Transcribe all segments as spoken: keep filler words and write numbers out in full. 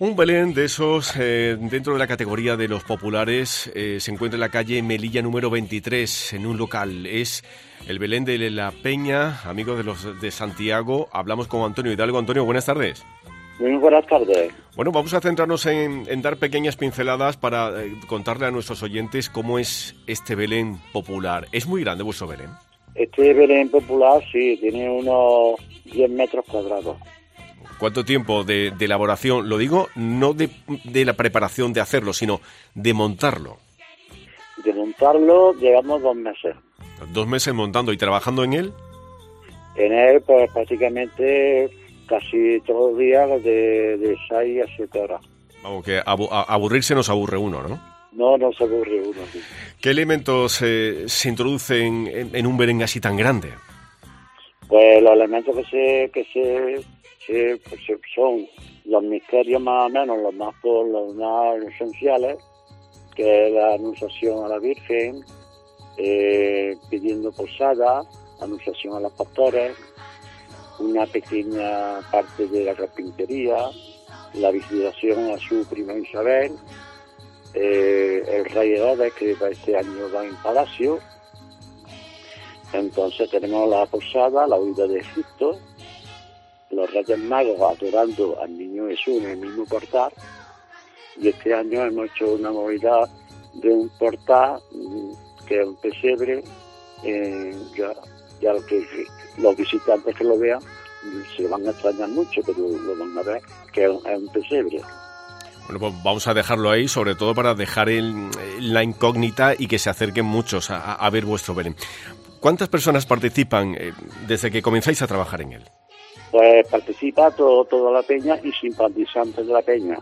Un Belén de esos, eh, dentro de la categoría de los populares, eh, se encuentra en la calle Melilla número veintitrés, en un local. Es el Belén de la Peña, amigos de los de Santiago. Hablamos con Antonio Hidalgo. Antonio, buenas tardes. Muy buenas tardes. Bueno, vamos a centrarnos en, en dar pequeñas pinceladas para eh, contarle a nuestros oyentes cómo es este Belén popular. ¿Es muy grande vuestro Belén? Este Belén popular, sí, tiene unos diez metros cuadrados. ¿Cuánto tiempo de, de elaboración? Lo digo no de, de la preparación de hacerlo, sino de montarlo. De montarlo llevamos dos meses. Dos meses montando y trabajando en él. En él, pues prácticamente casi todos los días de, de seis a siete horas. Vamos, que abu- a- aburrirse nos aburre uno, ¿no? No, no se aburre uno. Sí. ¿Qué elementos eh, se introducen en, en un Belén así tan grande? Pues los elementos que se que se, se, pues, son los misterios más o menos, los más, los más esenciales, que es la anunciación a la Virgen, eh, pidiendo posada, anunciación a los pastores, una pequeña parte de la carpintería, la visitación a su prima Isabel, eh, el rey Herodes, que este año va en palacio. Entonces tenemos la posada, la huida de Egipto, los Reyes Magos adorando al niño Jesús en el mismo portal, y este año hemos hecho una movida de un portal que es un pesebre. eh, ya, ya lo que los visitantes que lo vean se van a extrañar mucho, pero lo van a ver que es un, es un pesebre. Bueno, pues vamos a dejarlo ahí, sobre todo para dejar el, la incógnita y que se acerquen muchos a, a ver vuestro Belén. ¿Cuántas personas participan eh, desde que comenzáis a trabajar en él? Pues participa todo, toda la peña y simpatizantes de la peña.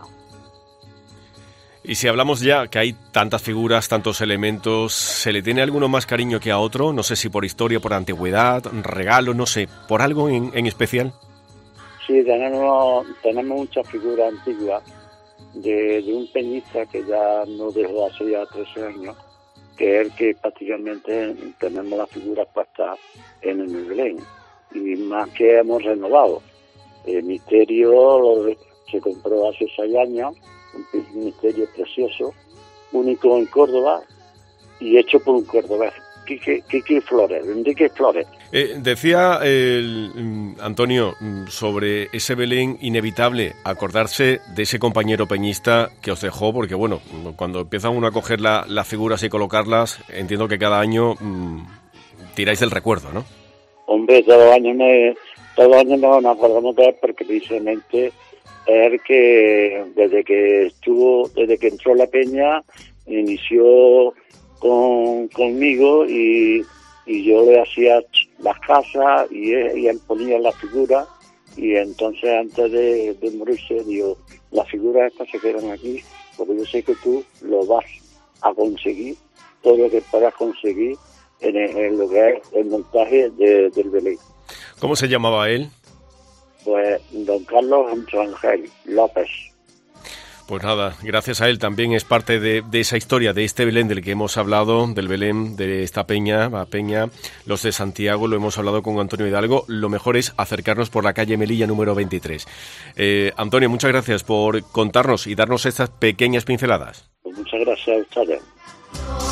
Y si hablamos ya que hay tantas figuras, tantos elementos, ¿se le tiene alguno más cariño que a otro? No sé si por historia, por antigüedad, regalo, no sé, ¿por algo en, en especial? Sí, tenemos, tenemos muchas figuras antiguas de, de un peñista que ya no dejó hace ya trece años, que es el que prácticamente tenemos las figuras puestas en el Belén, y más que hemos renovado. El misterio se compró hace seis años, un misterio precioso, único en Córdoba y hecho por un cordobés, Quique, Quique Flores, Enrique Flores. Eh, decía el, mm, Antonio mm, sobre ese Belén inevitable, acordarse de ese compañero peñista que os dejó, porque bueno, cuando empieza uno a coger la, las figuras y colocarlas, entiendo que cada año mmm, tiráis del recuerdo, ¿no? Hombre, todos los años, me, todos los años nos acordamos de él, porque precisamente es el que desde que estuvo, desde que entró la peña, inició con conmigo y, y yo le hacía las casas y él, y él ponía las figuras, y entonces antes de, de morirse digo, las figuras estas se quedan aquí porque yo sé que tú lo vas a conseguir, todo lo que puedas conseguir en, el, en lo que es el montaje de, del Belén. ¿Cómo se llamaba él? Pues don Carlos Ángel López. Pues nada, gracias a él también es parte de, de esa historia, de este Belén del que hemos hablado, del Belén de esta peña, la peña, los de Santiago, lo hemos hablado con Antonio Hidalgo. Lo mejor es acercarnos por la calle Melilla número veintitrés. Eh, Antonio, muchas gracias por contarnos y darnos estas pequeñas pinceladas. Pues muchas gracias a ustedes.